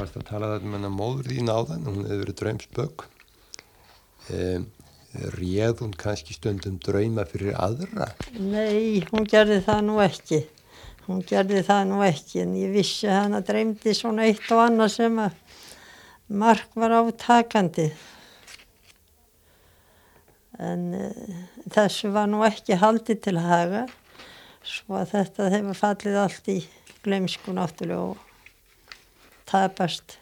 varst að tala þarna hennar móður þín áðan, hún hefur verið draumsbögg. Réð hún kannski stundum drauma fyrir aðra? Nei, hún gerði það nú ekki. En ég vissi hana dreymdi svona eitt og annað sem að mark var átakandi. En þessu var nú ekki haldið til haga, svo að þetta hefur fallið allt í gleymsku náttúrulega og tapast.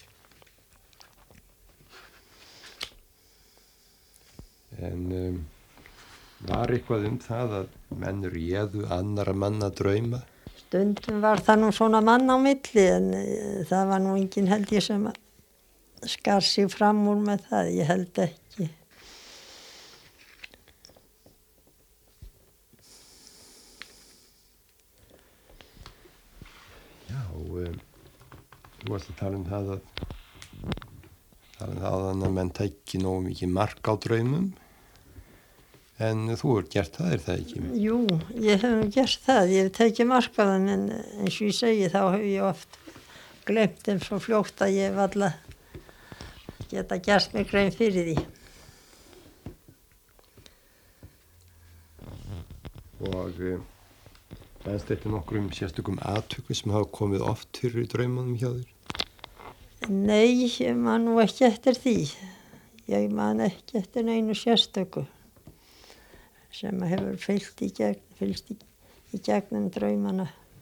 En var eitthvað það að menn réðu annara manna drauma? Stundum var það nú svona mann á milli, en það var nú enginn held ég sem skar sig fram úr með það, ég held ekki. Já, þú varst að tala það að menn tæki nógu mikið mark á draumum. En þú hefur gert það, það ekki? Jú, ég hef gert það. Ég hef tekið mark á það, en eins og ég segi þá hef ég oft glemt þeim svo fljótt að ég hef alla geta gert mig grein fyrir því. Og fannst þetta nokkrum sérstökum atvikum sem hafa komið oft fyrir í draumunum hjá þér? Nei, ég man nú ekki eftir því. Ég man ekki eftir neinu sérstöku sem hefur fylgt í gegnum draumana.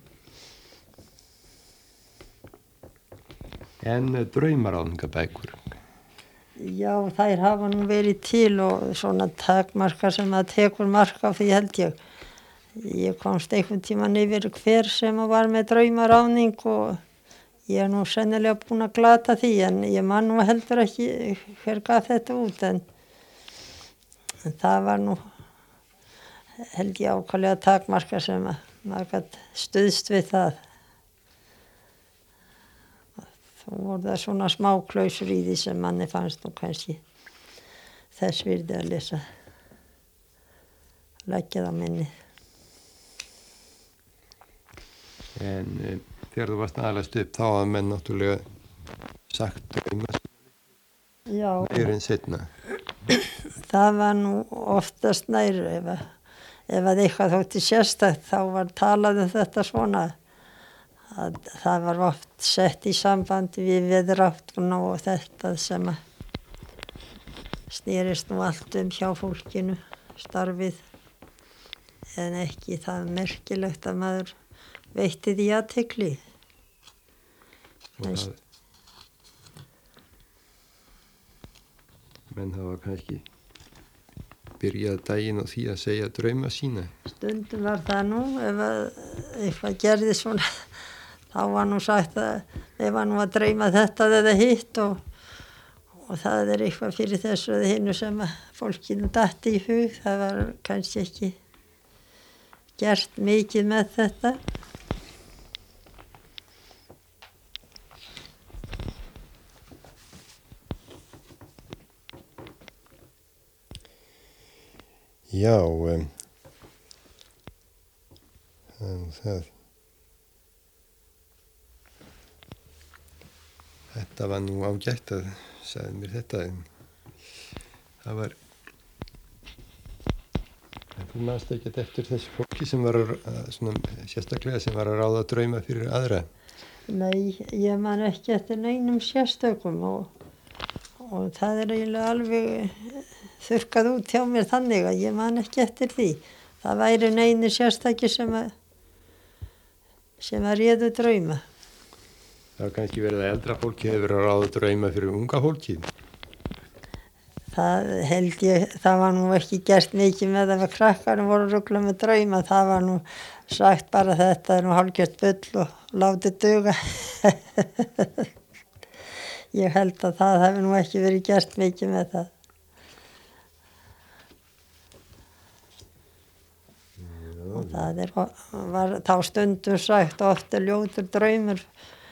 En draumaráðingabækur? Já, þær hafa nú verið til og svona takmarkar sem að tekur mark á því held ég. Ég komst einhvern tímann yfir hver sem var með draumaráðning og ég er nú sennilega búin að glata því, en ég man nú heldur ekki hver gaf þetta út, en það var nú held ég ákvæmlega takmarka sem að maður gat stuðst við það. Þá voru það svona smá klausur í því sem manni fannst nú kannski þess virði að lesa, leggja það minni. En þegar þú varst aðalast upp þá að menn náttúrulega sagt drauma meir en seinna. Það var nú oftast nær ef að eitthvað þótti sérstakt þá var talað þetta svona að það var oft sett í sambandi við veðráttuna og þetta sem að snerist nú allt hjá fólkinu, starfið, en ekki það merkilegt að maður veitti því athygli. Menn hafa kannski byrjað daginn á því að segja drauma sína. Stundum var það nú, ef eitthvað gerði svona, þá var nú sagt að þeir var nú að dreyma þetta eða hitt og það er eitthvað fyrir þessu eða hinnu sem að fólkinu datti í hug. Það var kannski ekki gert mikið með þetta. Já, þetta var nú ágætt að segja mér þetta. Það var, þú manst ekki eftir þessu fólki sem var sérstaklega sem var að ráða drauma fyrir aðra? Nei, ég man ekki eftir neinum sérstökum og það er eiginlega alveg þurrkað út hjá mér þannig að ég man ekki eftir því. Það væri neinu sérstakki sem að réðu drauma. Það var kannski verið að eldra fólki hefur verið að ráða drauma fyrir unga fólki. Það held ég, það var nú ekki gert mikið með það að krakkarnir voru rugla með drauma. Það var nú sagt bara þetta er nú hálfgjört bull og látið duga. Ég held að það hefur nú ekki verið gert mikið með það. Og það var þá stundum sagt oft ljótur draumur